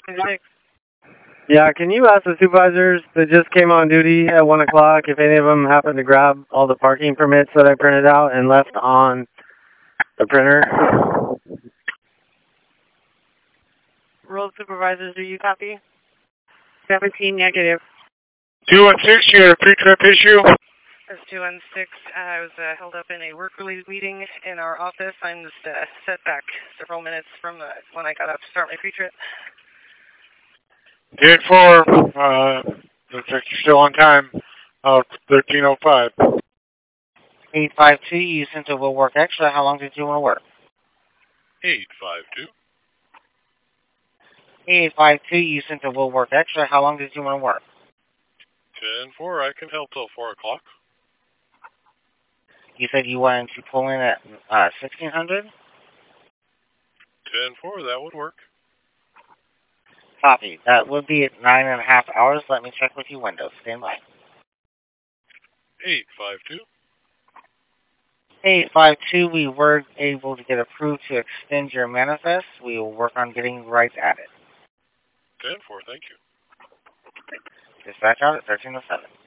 Yeah, can you ask the supervisors that just came on duty at 1 o'clock if any of them happened to grab all the parking permits that I printed out and left on the printer? Road supervisors, do you copy? 17 negative. 216, you had a pre-trip issue? That's 216. I was held up in a work-related meeting in our office. I'm just set back several minutes from when I got up to start my pre-trip. 10-4, looks like you're still on time. 13:05. 852, you sent to Will Work Extra. How long did you want to work? 852. 852, you sent to Will Work Extra. How long did you want to work? 10-4, I can help till 4 o'clock. You said you wanted to pull in at 1600? 10-4, that would work. Copy. That would be at 9.5 hours. Let me check with you, Windows. Stand by. 852. 852, we were able to get approved to extend your manifest. We will work on getting right at it. 10-4, thank you. Dispatch out at 1307.